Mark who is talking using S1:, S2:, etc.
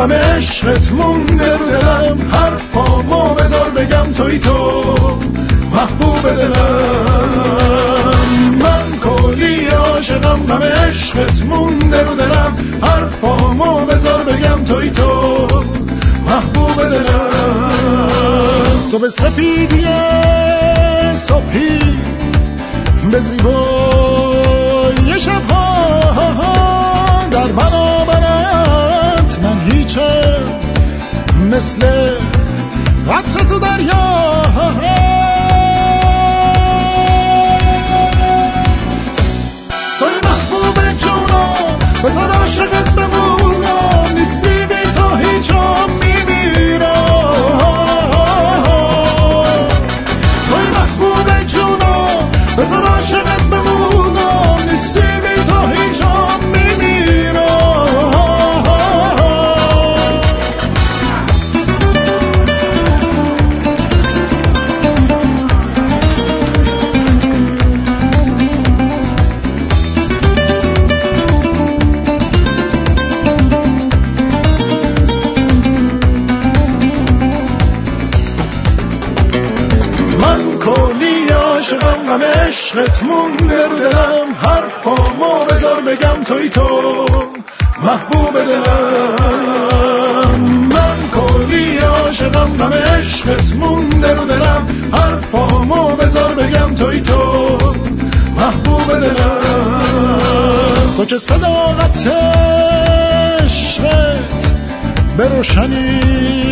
S1: غم عشقت مونده رو دلم، حرفامو بذار بگم توی تو محبوب دلم. من کلی عاشقم، غم عشقت مونده رو دلم، حرفامو بذار بگم توی تو محبوب دلم. تو به سفیدی صبحی، به زیبایی شبها، در برابرت من هیچم، مثل قطره تو دریا. توی محبوب جونم، بذار عاشقت بمونم، نیستی بی تو هیچم میمیرم. توی محبوب جونم، بذار عاشقت بمونم، نیستی بی تو هیچم میمیرم. غم عشقت مونده رو دلم، حرفامو بذار بگم توی تو محبوب دلم. من کلی عاشقم، غم عشقت مونده رو دلم، حرفامو بذار بگم توی تو محبوب دلم. تو که صداقت عشقت به روشنی